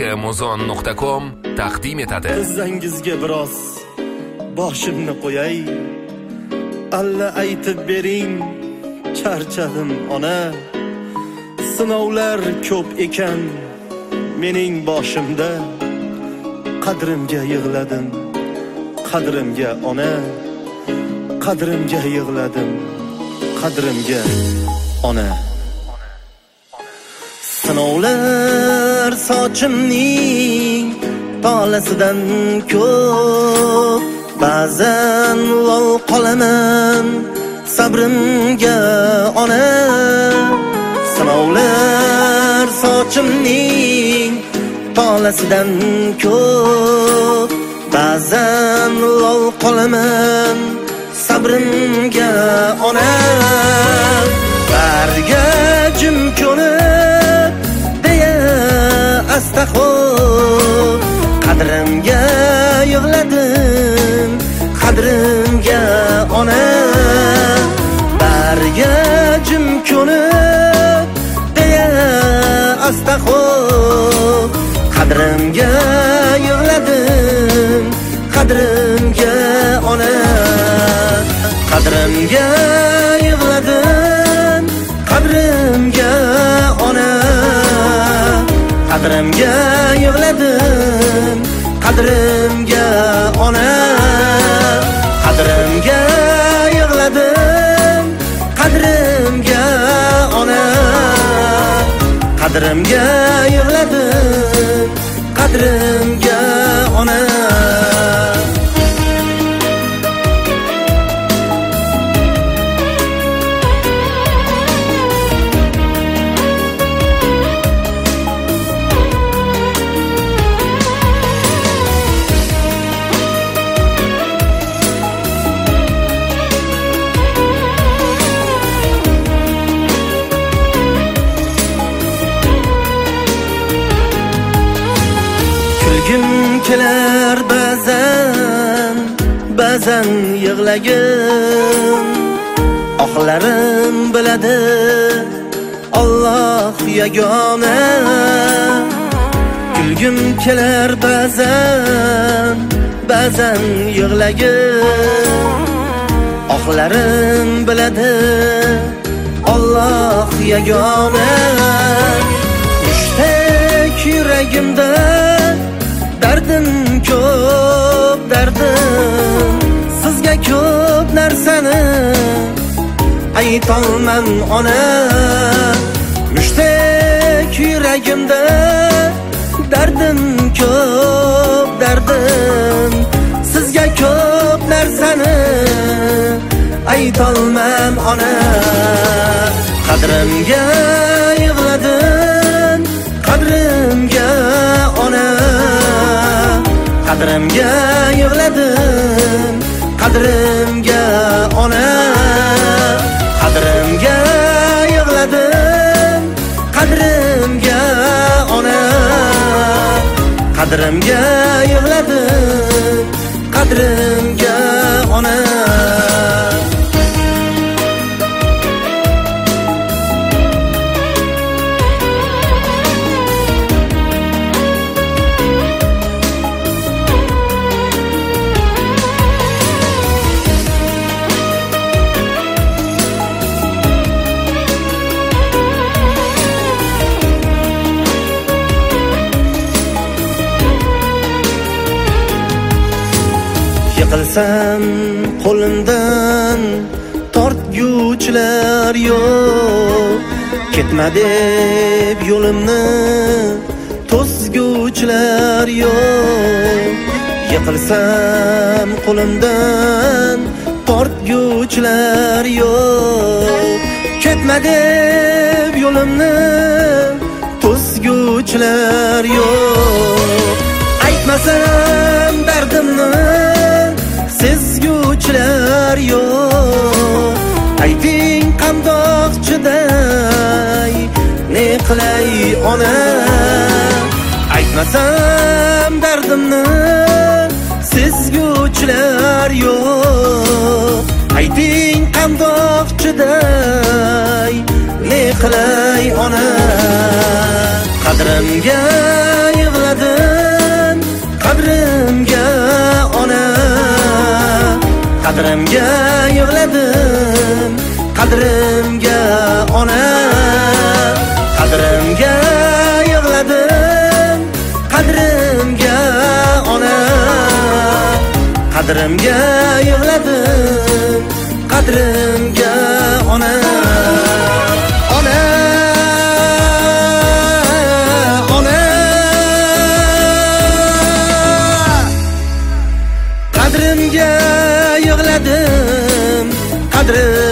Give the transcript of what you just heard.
muzon.com taqdim etadi. Tizzangizga biroz boshimni qo'yay, alla aytib bering, charchadim ona. Sinovlar ko'p ekan mening boshimda, qadrimga yig'ladim, qadrimga ona. Qadrimga yig'ladim, qadrimga ona. Sinovlar sochimning tolasidan ko'p, ba'zan lol qolaman sabrimga ona. Sinovlar sochimning tolasidan ko'p, ba'zan lol qolaman sabrimga ona. Barga jim ko'nib deya astaxo'p, qadrimga yig'ladim, qadrimga ona. Barga jim ko'nib deya astaxo'p, qadrimga yig'ladim, qadrimga ona. Qadrimga yig'ladim, qadrimga ona. Qadrimga yig'ladim, qadrimga ona. Qadrimga yig'ladim, qadrimga ona. Qadrimga yig'ladim, qadrimga ona. Kulgim kelar ba'zan, ba'zan yig'lagim. Oqlarim biladi Alloh yagona. Kulgim kelar ba'zan, ba'zan yig'lagim. Oqlarim biladi Alloh yagona. Mushtaq yuragimda dardim ko'p, dardim. Sizga ko'p narsani aytolman ona. Mushtaq yuragimda dardim ko'p, dardim. Sizga ko'p narsani aytolman ona. Qadrimga yig'ladim, qadrimga ona. Qadrimga yig'ladim, qadrimga ona. Qadrimga yig'ladim, qadrimga ona. Qadrimga yig'ladim, qadrimga ona. Yiqilsam qo'limdan tortguchilar yo'q, ketma deb yo'limni to'sguchilar yo'q. Yiqilsam qo'limdan tortguchilar yo'q, ketma deb yo'limni to'sguchilar yo'q. Aytmasam dardimni sezguchilar yo'q. Ayting qandoq chiday, ne qilay ona. Aytmasam dardimni sezguchilar yo'q. Ayting qandoq chiday, ne qilay ona. Qadrimga yig'ladim qadrimga ona, qadrimga yig'ladim qadrimga ona, qadrimga yig'ladim qadrimga ona, qadrimga yig'ladim qadrimga ona. Ona, ona, qadrimga yig'ladim qadrimga